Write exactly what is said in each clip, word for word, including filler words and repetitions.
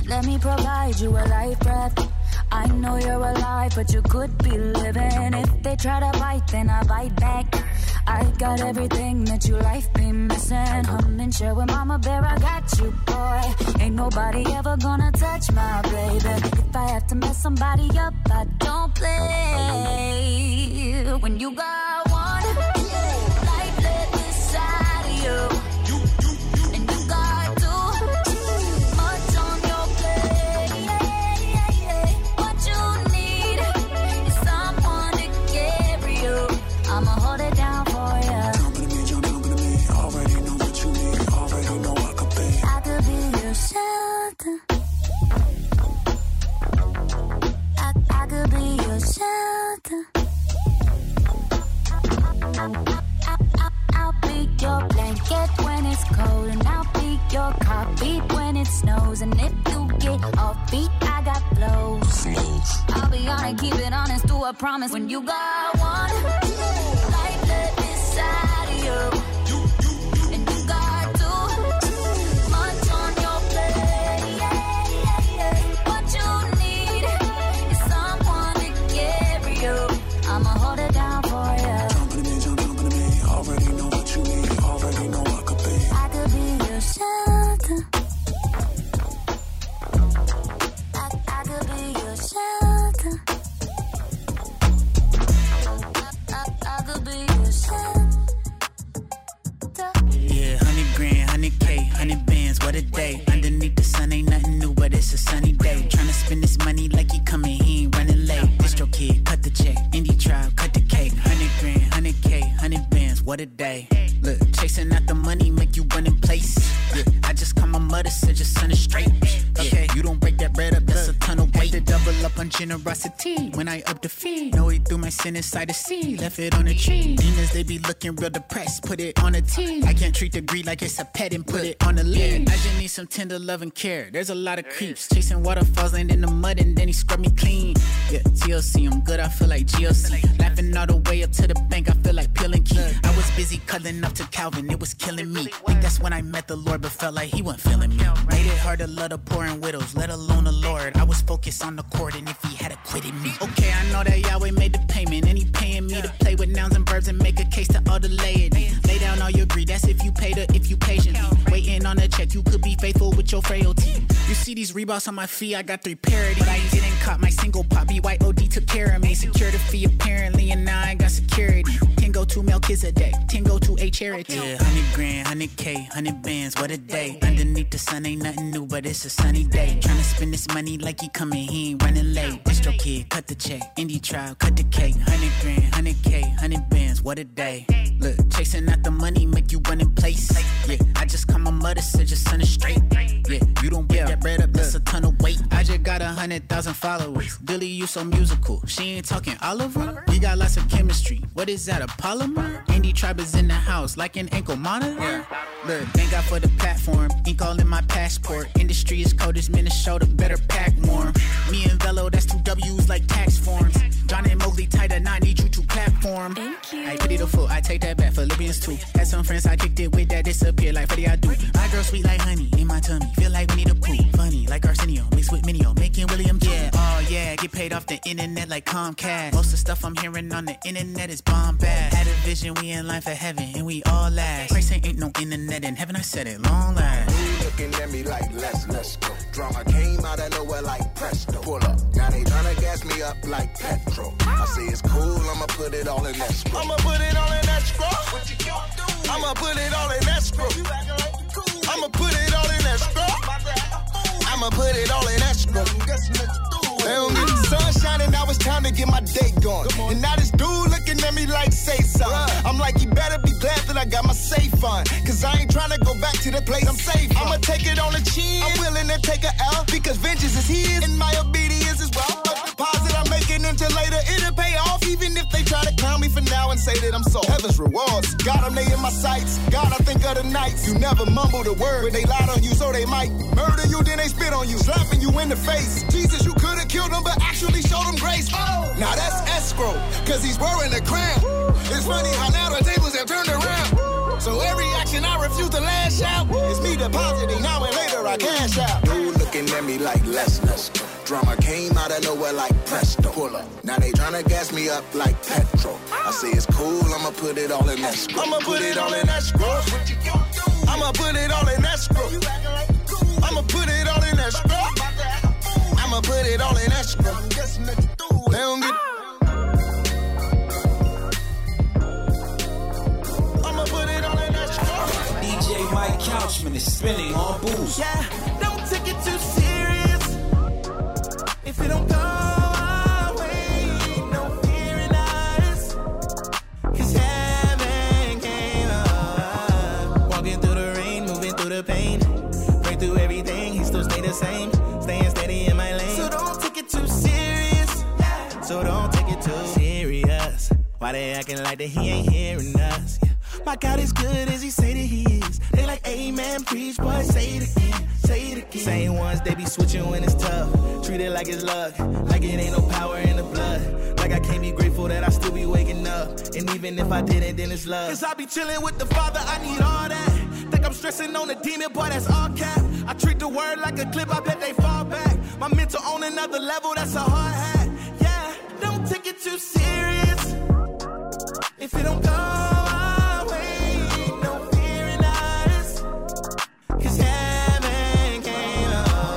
Let me provide you a life breath. I know you're alive, but you could be living. If they try to bite, then I bite back. I got everything that you life be missing. Hum and share with Mama Bear, I got you, boy. Ain't nobody ever gonna touch my baby. If I have to mess somebody up, I don't play. When you got one life lit inside of you. I'll be your blanket when it's cold, and I'll be your heartbeat when it snows. And if you get off beat, I got flows. I'll be on it, keep it honest, do a promise. When you got one life lit inside of you. What a day. Underneath the sun ain't nothing new, but it's a sunny day. Tryna spend this money like he coming, he ain't running late. Distro kid, cut the check. Indie tribe, cut the cake. Hundred grand, hundred K, hundred bands, what a day. Look, chasing out the money make you run in place. Yeah, I just call my mother, said your son is straight. Okay, you don't break that bread up, that's a ton of weight. Had to double up on generosity when I up the fee. Know he threw my sin inside the sea, left it on the tree. Demons, they be looking real depressed, put it on a T. I can't treat the greed like it's a pet and put it on the lid. I just need some tender love and care. There's a lot of creeps chasing waterfalls, land in the mud, and then he scrub me clean. Yeah, T L C, I'm good, I feel like G L C. Laughing all the way up to the bank, I feel like peeling key. I was busy cuddling up to Calvin, it was killing me. Think that's when I met the Lord, but felt like he wasn't feeling me. Made it hard to love the poor and widows, let alone the Lord. I was focused on the court, and if he had acquitted me. Okay, I know that Yahweh made the payment, and he paying me to play with nouns and verbs and make a case to all the laity. Lay down all your greed, that's if you pay the, if you patiently. Waiting on a check, you could be faithful with your frailty. You see these Reeboks on my feet, I got three parodies. But I didn't cop my single pop, B Y O D took care of me. Secured a fee apparently, and now I got security. Ten go to Melchizedek, ten go to a charity. Yeah, hundred grand, hundred K, hundred bands, what a day. Underneath the sun ain't nothing new, but it's a sunny day. Tryna spend this money like he coming, he ain't running late. Distro kid, cut the check, indie trial, cut the cake. Hundred grand, hundred K, hundred bands, what a day. Look, chasing out the money make you run in place. Yeah, I just call my mother, said your son is straight. Yeah, you don't break that bread up, that's a ton of weight. I just got a hundred thousand followers. Billy, you so musical. She ain't talking Oliver. We got lots of chemistry. What is that, a polymer? Indie tribe is in the house, like an ankle monitor. Yeah. Look, thank God for the platform. Ink all in my passport. Industry is cold as Minnesota, better pack warm. Me and Velo, that's two W's like tax forms. John and Mowgli tight, and I need you to platform. Thank you. I pity the fool, I take that back. Philippians two. Had some friends I kicked it with that disappear like what do I do? My girl sweet like honey in my tummy. Feel like we need a poo. Funny like Arsenio mixed with Minio, making William J. Yeah, oh yeah, get paid off the internet like Comcast. Most of the stuff I'm hearing on the internet is bombast. Had a vision, we in line for heaven, and we all last. Christ ain't, ain't no internet in heaven, I said it long last. You looking at me like let's let's go. Drama came out of nowhere like presto. Pull up, now they tryna gas me up like petrol. I say it's cool, I'ma put it all in escrow. I'ma put it all in escrow. What you gonna do? I'ma put it all in escrow. I'ma put it all in escrow. I'ma put it all in escrow. They don't get the sun shining, now it's time to get my day going. And now this dude looking at me like, say something. I'm like, you better be glad that I got my safe on. Cause I ain't trying to go back to the place I'm safe from. I'ma take it on the chin. I'm willing to take a L because vengeance is his and my obedience is well. But deposit I'm making until later, it'll pay off. Even if they try to clown me for now and say that I'm soft. Heaven's rewards, God, I'm they in my sights. God, I think of the nights. You never mumble the word when they lied on you, so they might murder you, then they spit on you, slapping you in the face. Jesus, you could've killed him, but actually showed him grace. Oh, now that's escrow, cause he's wearing a crown. It's funny how now the tables have turned around. So every action I refuse to lash out is me depositing now and later I cash out. You looking at me like let's, let's go. Drama came out of nowhere like presto. Pull up. Now they tryna gas me up like petrol. I say it's cool, I'ma put it all in escrow. I'ma put it all in escrow. I'ma put it all in escrow. I'ma put it all in escrow. I'ma put it all in escrow. They don't get. I'ma put it all in escrow. D J Mike Couchman is spinning on booze. Yeah, don't take it too serious. If it don't go our way, no fear in us. Cause heaven came up. Walking through the rain, moving through the pain. Break through everything, he still stay the same. Staying steady in my lane. So don't take it too serious. So don't take it too serious. Why they acting like that he ain't hearing us? Yeah. My God is good as he say that he is. They like, amen, preach, boy, say it again, say it again. Same ones, they be switching when it's tough. Treat it like it's luck, like it ain't no power in the blood. Like I can't be grateful that I still be waking up. And even if I didn't, then it's love. Cause I be chilling with the Father, I need all that. Think I'm stressing on the demon, boy, that's all cap. I treat the word like a clip, I bet they fall back. My mental on another level, that's a hard hat. Yeah, don't take it too serious. If it don't go our way, no fear in us. Cause heaven came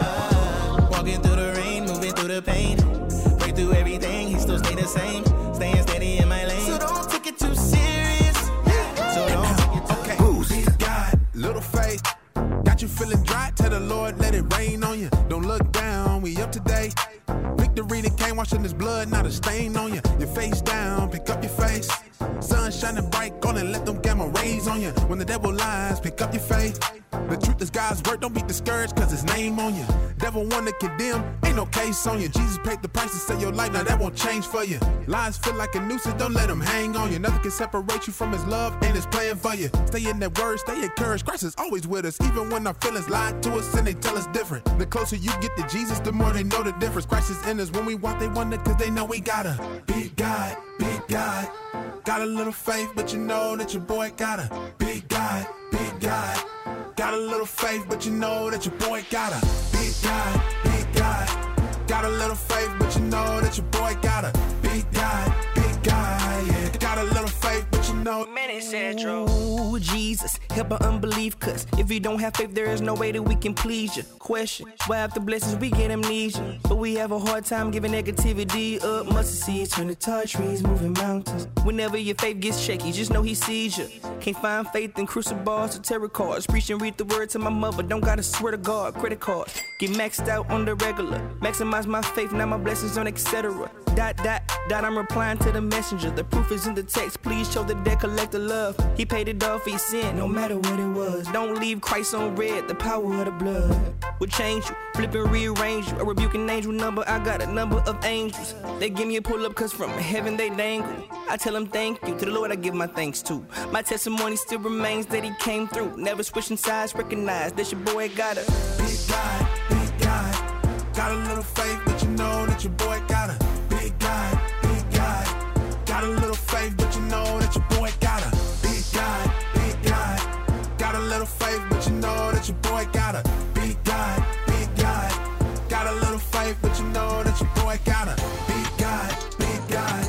up. Walking through the rain, moving through the pain. Break through everything, he still stay the same. Staying steady in my lane. So don't take it too serious. So don't take it too okay. Boost. God, little faith. Got you feeling dry, tell the Lord let it rain on you. Don't look down, we up today. Victory that came washing his blood, not a stain on you. Your face down, pick up your face. Sun shining bright, gonna let them gamma rays on you. When the devil lies, pick up your faith. The truth is God's word, don't be discouraged, cause his name on you. Devil wanna condemn, ain't no case on you. Jesus paid the price to save your life, now that won't change for you. Lies feel like a nuisance, don't let them hang on you. Nothing can separate you from his love and his plan for you. Stay in that word, stay encouraged, Christ is always with us. Even when our feelings lie to us and they tell us different. The closer you get to Jesus, the more they know the difference. Christ is in us, when we walk they wonder, cause they know we got a big God, big God. Got a little faith, but you know that your boy got a big God, big God. Got a little faith, but you know that your boy got a big God, big God. Got a little faith, but you know that your boy got a big God, big God. Yeah, got a little faith, but you know. Man, it's Oh, Jesus, help our unbelief, cause if you don't have faith, there is no way that we can please you. Question, why after blessings we get amnesia? But we have a hard time giving negativity up. Mustard seeds turn to tall trees, moving mountains. Whenever your faith gets shaky, just know he sees you. Can't find faith in crucibles or tarot cards. Preach and read the word to my mother, don't gotta swear to God. Credit cards, get maxed out on the regular. Maximize my faith, now my blessings on et cetera. Dot, dot, dot, I'm replying to the messenger. The proof is in the text, please show the debt collector love. He paid it off, he sin, no matter what it was. Don't leave Christ on red, the power of the blood will change you, flip and rearrange you. A rebuking angel number, I got a number of angels. They give me a pull up cause from heaven they dangle. I tell them thank you, to the Lord I give my thanks to. My testimony still remains that he came through. Never switching sides, recognize that your boy got a big God, big God. Got a little faith, but you know that your boy got a big God, big God. Got a little faith, but you know that your boy got a big God, big God. Got a little faith, but you know that your boy got a big God, big God. Got a little faith, but you know that your boy got a big God, big God.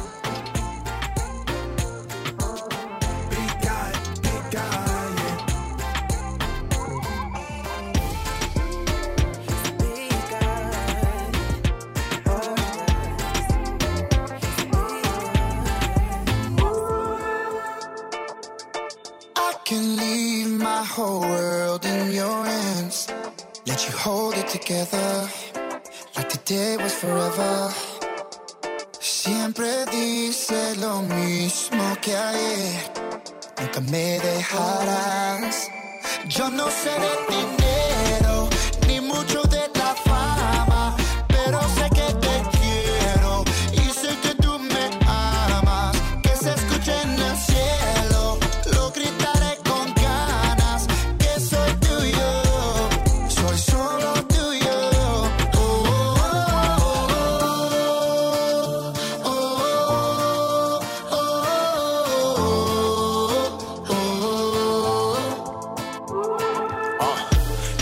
Big God, big God, yeah. big God. I can leave my whole world in your hands. Let you hold it together like today was forever. Siempre dice lo mismo que ayer. Nunca me dejarás. Yo no sé de dinero ni mucho de la fama, pero sé que te quiero y sé que tú me amas. Que se escuche en el cielo, lo gritaré con ganas. Que soy tuyo, soy solo tuyo. Oh, oh, oh, oh, oh, oh, oh.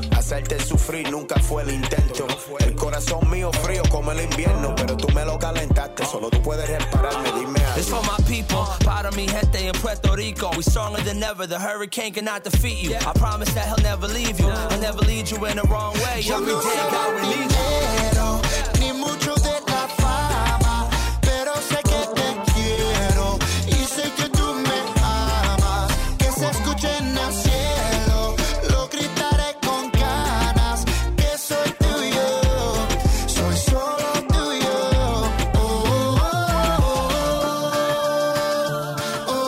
Hacerte sufrir nunca fue el intento. El corazón mío frío como el invierno, pero tú me lo calentaste, solo tú puedes repararme, dime algo. It's for my people, para mi gente in Puerto Rico. We stronger than ever, the hurricane cannot defeat you. I promise that he'll never leave you, he'll never lead you in the wrong way. Every day God will lead you. Ni mucho de la fama, pero sé que te quiero y sé que tú me amas. Que se escuche en el cielo, lo gritaré con ganas. Que soy tuyo, soy solo tuyo. Oh, oh, oh, oh,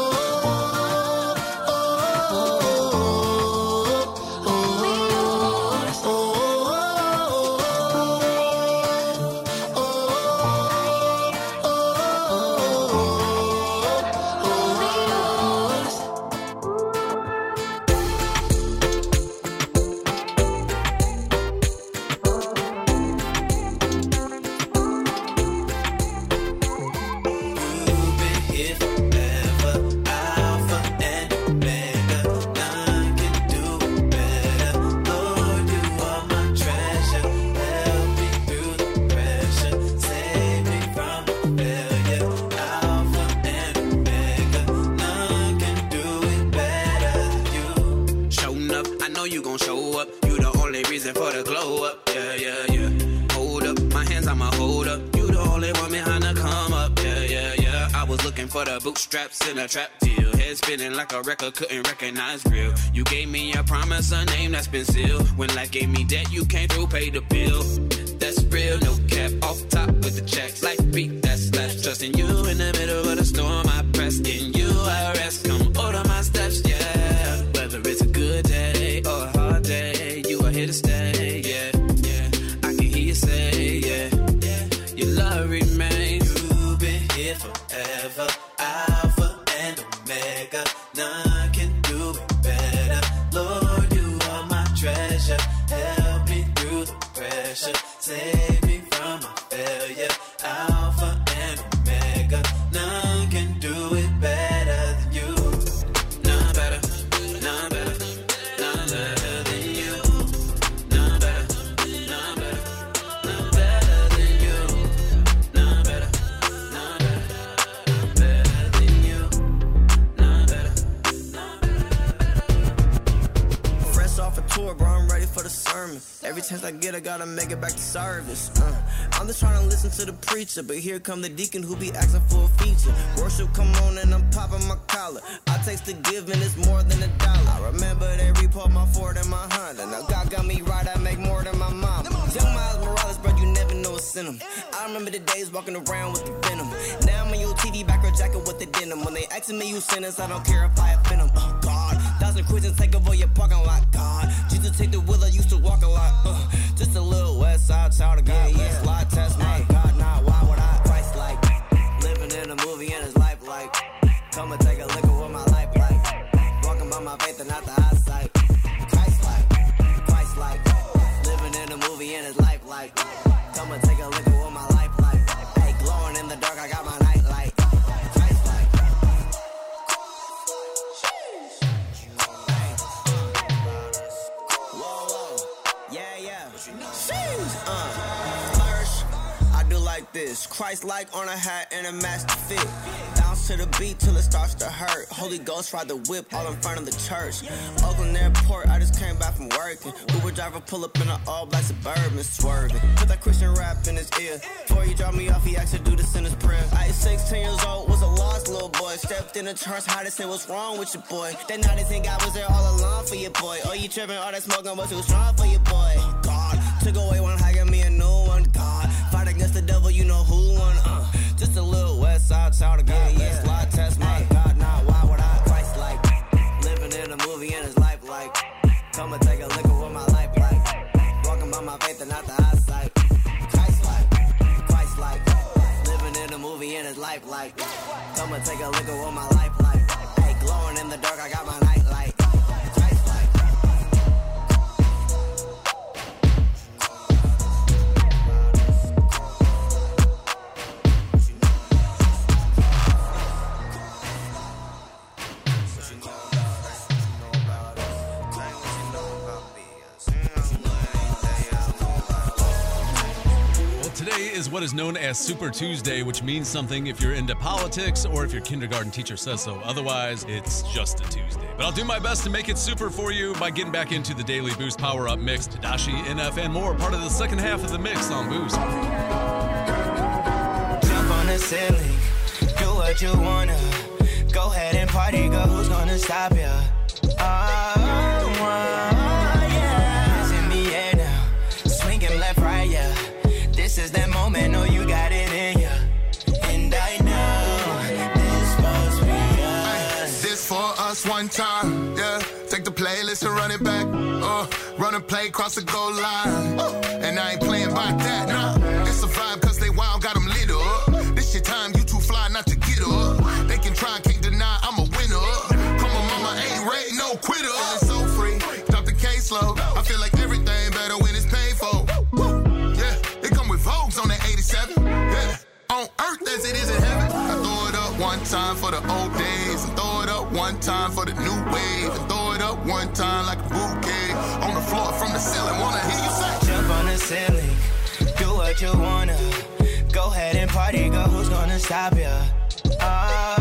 for the bootstraps in a trap deal. Head spinning like a record, couldn't recognize real. You gave me a promise, a name that's been sealed. When life gave me debt, you came through, paid the bill. That's real, no cap, off top with the checks. Life beat, that's left. Trusting you in the middle of the storm, I pressed in you, I rest. Come order my steps, yeah. Whether it's a good day or a hard day, you are here to stay, yeah, yeah. I can hear you say, yeah, yeah. Your love remains. You've been here forever. Alpha and Omega, none can do it better. Lord, you are my treasure. Help me through the pressure. Save me from my failure. Alpha and Omega, none can do it better than you. None better, none better, none better than you. None better, none better, none better than you. None better, none better. Off a tour, bro, I'm ready for the sermon. Every chance I get, I gotta make it back to service. Uh, I'm just trying to listen to the preacher, but here come the deacon who be asking for a feature. Worship, come on, and I'm popping my collar. I taste the giving, it's more than a dollar. I remember they report my Ford and my Honda. Now God got me right, I make more than my mama. Young Miles Morales, bro, you never know what's in them. I remember the days walking around with the venom. Now I'm in your T V background jacket with the denim. When they asking me you sentence, I don't care if I offend them. Oh God, thousand Christians take over your parking lot. God, Jesus take the wheel, I used to walk a lot. Uh, just a little west side child of God. Yeah, yeah. Slide test my God, nah, why would I? Christ like living in a movie and his life like. Come and take a look at what my life like. Walking by my faith and not the eyesight. Christ like, Christ like living in a movie and his life like. Come and take a look at what my life like. Hey, glowing in the dark, I got my night light. Christ like. Whoa, whoa, yeah, yeah. Uh, flourish. I do like this. Christ-like on a hat and a match to fit. Bounce to the beat till it starts to hurt. Holy Ghost ride the whip all in front of the church. Oakland Airport, I just came back from working. Uber driver pull up in an all-black Suburban swerving. Put that Christian rap in his ear. Before he dropped me off, he asked to do this in his prayer. I was sixteen years old, was a lost little boy. Stepped in the church, how to say what's wrong with your boy. That night I think God was there all along for your boy. Oh, you tripping, all that smoking was too strong for your boy. God, took away one high, got me a new one. God, fight against the devil, you know who won. Uh, just a little west side child of God. Yeah, yeah. Let's slide test my hey. God, nah, why would I? Christ like living in a movie and his life like. Come and take a look at what my life like. Walking by my faith and not the eyesight. Christ like, Christ like living in a movie and his life like. Come and take a look at what my life like. Hey, glowing in the dark, I got my night light. Christ like. is what is known as Super Tuesday, which means something if you're into politics or if your kindergarten teacher says so. Otherwise, it's just a Tuesday. But I'll do my best to make it super for you by getting back into the Daily Boost Power Up Mix. Tadashi, N F, and more, part of the second half of the mix on Boost. Jump on the ceiling, do what you wanna. Go ahead and party, girl, who's gonna stop ya? Oh, yeah. It's in the air now, swinging left, right, yeah. This is that moment, know you got it in ya. And I know this supposed to be us. This for us one time, yeah. Take the playlist and run it back. Uh, run and play, cross the goal line. Uh, and I ain't playing by that, nah. It's a vibe cause they wild, got them lit up. This your time, you too fly not to get up. They can try, can't deny, I'm a winner. Come on, mama, ain't ready, no quitter. It's so free, drop the case low. I feel like everything better when it's paid for. Yeah, it come with Vogues on that eighty-seven. Yeah, on earth as it is in heaven. I throw it up one time for the old days. I throw it up one time for the new wave. I throw it up one time like a bouquet. On the floor from the ceiling, wanna hear you say. Jump on the ceiling, do what you wanna. Go ahead and party, girl, who's gonna stop ya? Oh,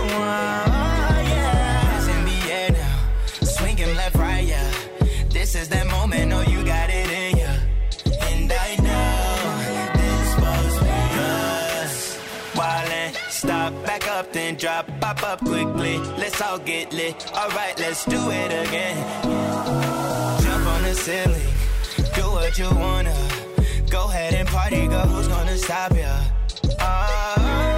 yeah. It's in the air now, swinging left, right, yeah. This is that moment, know you got it in ya. And I know this supposed to be us. Wildin', stop, back up, then drop, pop up quickly. Let's all get lit. Alright, let's do it again. Jump on the ceiling, do what you wanna. Go ahead and party, girl, who's gonna stop ya? Oh,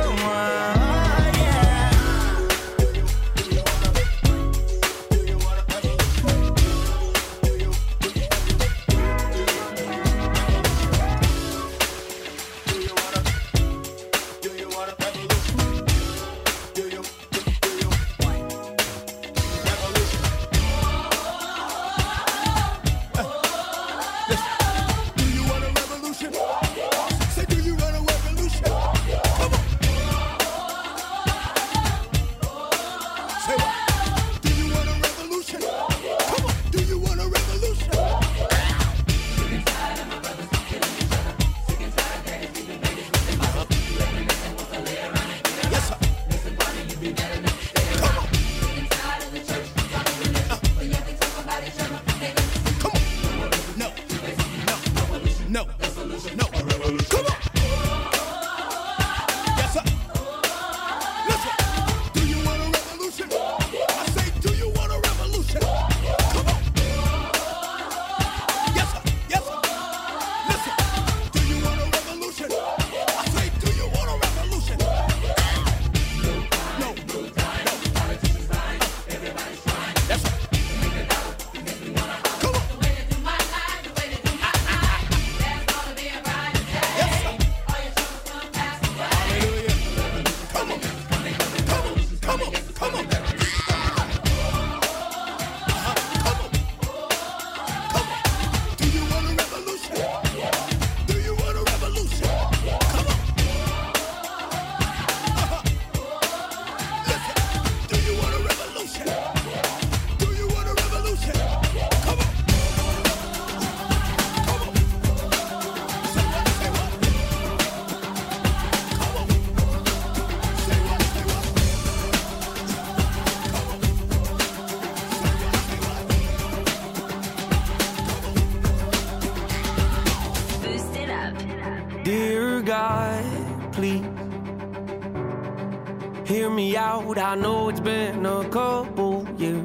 I know it's been a couple years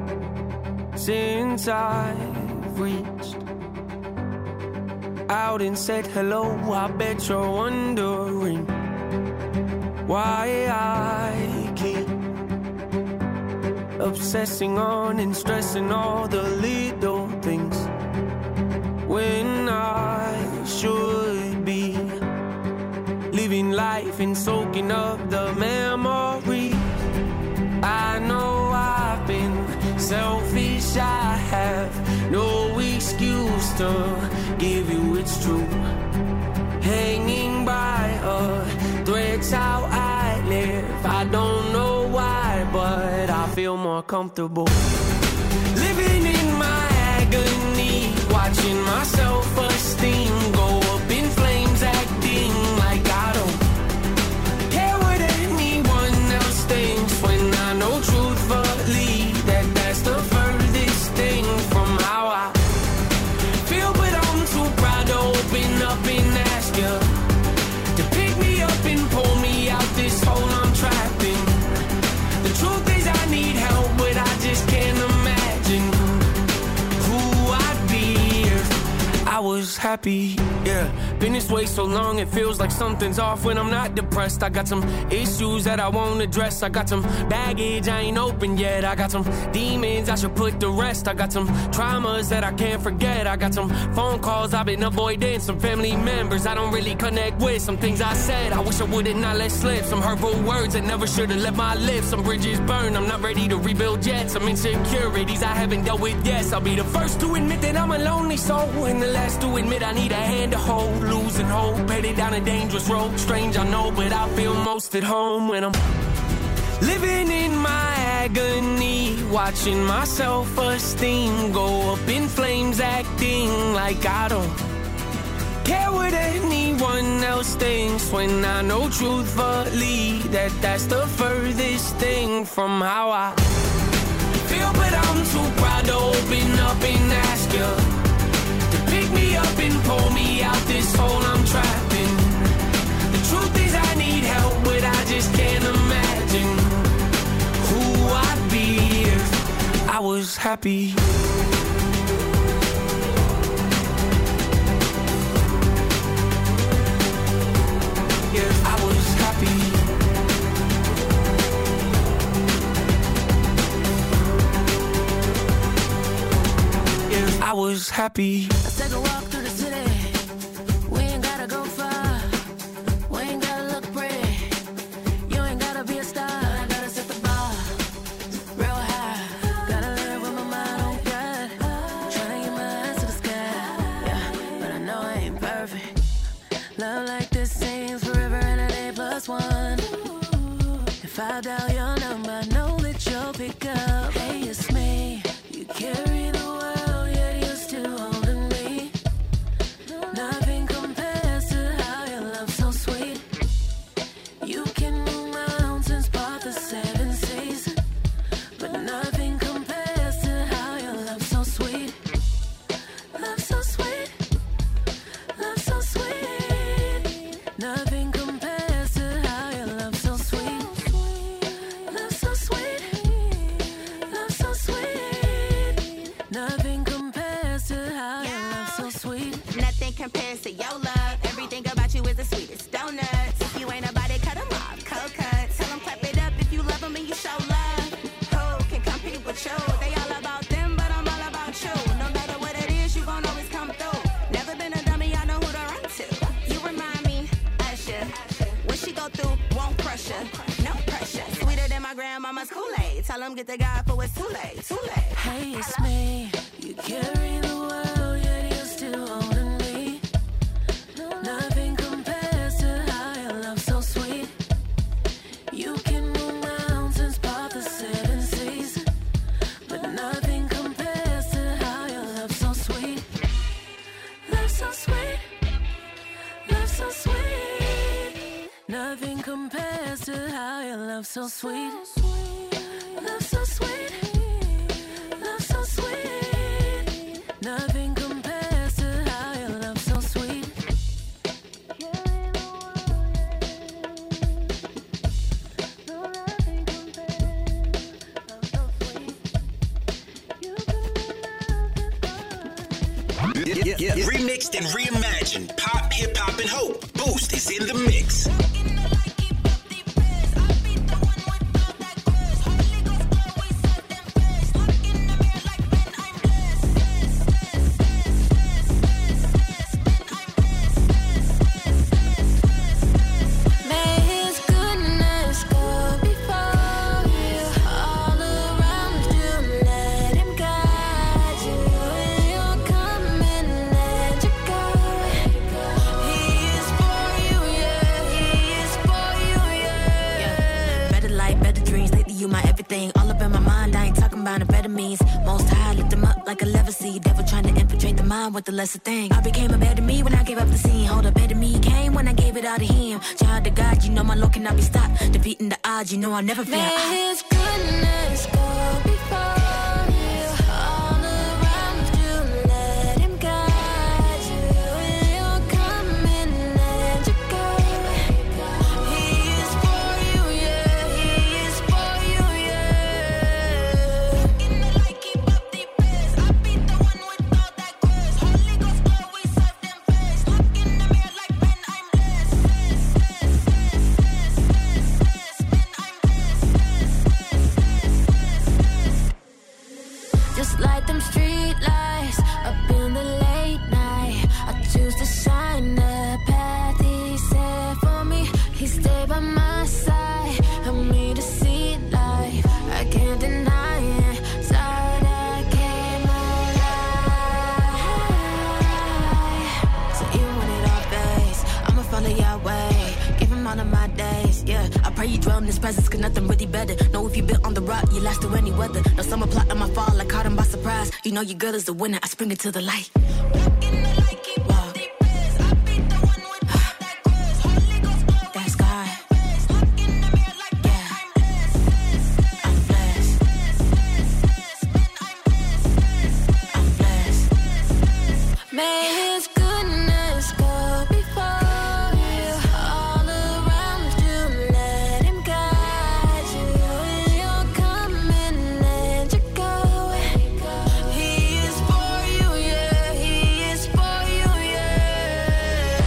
since I've reached out and said hello. I bet you're wondering why I keep obsessing on and stressing all the little things when I should be living life and soaking up the memories. I know I've been selfish, I have no excuse to give you it's true. Hanging by a thread's how I live. I don't know why, but I feel more comfortable living in my agony, watching my self-esteem go up in flames, acting was happy, yeah. Been this way so long, it feels like something's off when I'm not depressed. I got some issues that I won't address. I got some baggage I ain't open yet. I got some demons I should put to rest. I got some traumas that I can't forget. I got some phone calls I've been avoiding. Some family members I don't really connect with. Some things I said I wish I would've not let slip. Some hurtful words that never should've left my lips. Some bridges burned, I'm not ready to rebuild yet. Some insecurities I haven't dealt with yet. I'll be the first to admit that I'm a lonely soul, and the last to admit I need a hand to hold. Losing hope, headed down a dangerous road. Strange, I know, but I feel most at home when I'm living in my agony, watching my self-esteem go up in flames, acting like I don't care what anyone else thinks, when I know truthfully that that's the furthest thing from how I feel. But I'm too proud to open up and ask you to pick me up and pull me out this hole I'm trapped in. The truth is I need help, but I just can't imagine who I'd be if I was happy. If I was happy. If I was happy. Let's take a walk through the city. We ain't gotta go far. We ain't gotta look pretty. You ain't gotta be a star. I gotta set the bar real high. Gotta live with my mind on God. Trying to get my eyes to the sky. Yeah, but I know I ain't perfect. Love like this seems forever and a day plus one. If I dial your number, I know that you'll pick up. Hey, it's me. You carry the world, yet you're still holding me. Nothing compares to how your love's so sweet. You can move mountains, part the seven seas, but nothing compares to how your love's so sweet. Love so sweet. Love so sweet. Nothing compares to how your love's so sweet. Love so sweet. Love so sweet. Nothing compares to how your love's so sweet. Nothing compares to your love. Everything about you is the sweetest donuts. If you ain't about it, cut them off. Cold cuts. Tell them clap it up if you love them and you show love. Who can compete with you? They all about them, but I'm all about you. No matter what it is, you gon' always come through. Never been a dummy, I know who to run to. You remind me, Usher. When she go through, won't crush her. No pressure. Sweeter than my grandmama's Kool-Aid. Tell them get the guy for it's too late. Too late. Hey, it's me. You carry the world, yet you're still holding me. Nothing compares to how your love's so sweet. You can move mountains, part the seven seas, but nothing compares to how your love's so sweet. Love so sweet. Love so sweet. Nothing compares to how your love's so sweet. Love so sweet. Love so sweet. Nothing compares to how your love's so sweet. Yeah, yeah, yeah. Remixed and reimagined. Pop, hip hop, and hope. Boost is in the mix. May His goodness go before you, all around you. Let Him guide you when you're coming, let you go. He is for you, yeah. He is for you, yeah. Better life, better dreams. Lately, you my everything. All up in my mind, I ain't talking about amphetamines. Most high, lift them up like a lever seed. Devil trying to infiltrate the mind with the lesser thing. I became a better me when I gave up the scene. Hold up, better me came when I gave it all to Him. Child to God, you know my Lord cannot be stopped. Defeating the odds, you know I'll never fail. May His goodness go before you, all around you. Let Him guide you when you're coming, let you go. He is for you, yeah. He is for you, yeah. In the light, keep up the prayers. I be the one with all that grace. Holy Ghost glow, we serve feel in this presence, cause nothing really better. Know if you built on the rock, you last through any weather. No summer plot on my fall, I caught him by surprise. You know your girl is the winner, I spring it to the light. May His goodness go before you, all around you, let Him guide you in your coming and your going. He is for you, yeah, He is for you, yeah.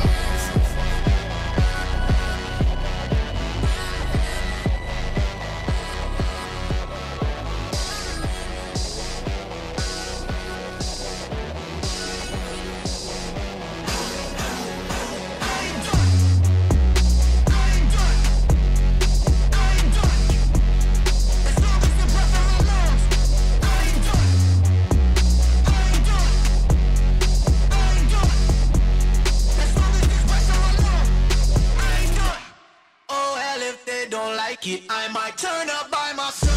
Oh, hell, if they don't like it, I might turn up by myself.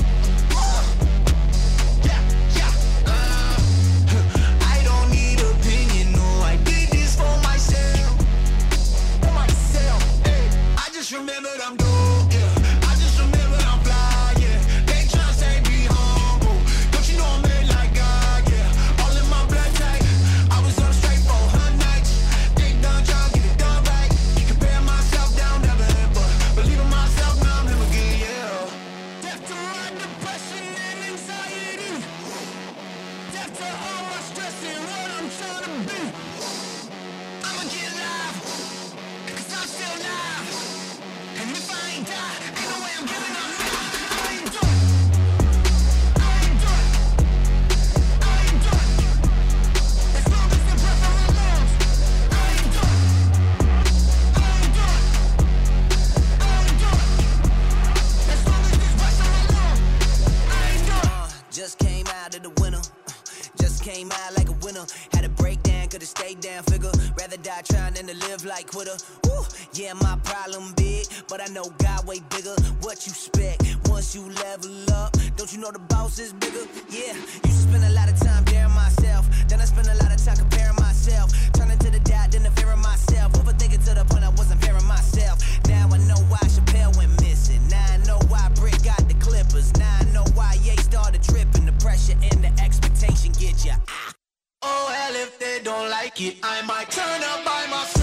Yeah, yeah. Uh, I don't need opinion, no, I did this for myself. For myself, hey. I just remembered I'm dope, yeah. I just remembered I'm fly, yeah. They tryna say be humble. Don't you know I'm made like God, yeah. All in my blood type. I was on straight for her nights. They done tryna get it done right. Compare myself down, never ever. Believe in myself, now I'm him again, yeah. Death to my depression and anxiety. Death to all my stress and what I'm trying to be. I'ma get live, cause I'm still live. And if I ain't die, ain't no way I'm giving up. I ain't done. I ain't done. I ain't done. As long as the breath of my lungs, I ain't done. I ain't done. I ain't done. As long as this breath of my lungs, I ain't done. Uh, just came out of the winter. Uh, Just came out like a winner. Had a breakdown, could've stayed down, figure. Rather die trying than to live like quitter. Woo, yeah, my problem big, but I know God way bigger. What you expect once you level up? Don't you know the boss is bigger? Yeah, used to spend a lot of time daring myself. Then I spent a lot of time comparing myself. Turning to the doubt, then the fear of myself. Overthinking to the point I wasn't fearing myself. Now I know why Chappelle went missing. Now I know why Brick got the Clippers. Now I know why Ye started tripping. The pressure and the expectation get ya. Ah. Oh, hell, if they don't like it, I might turn up by myself.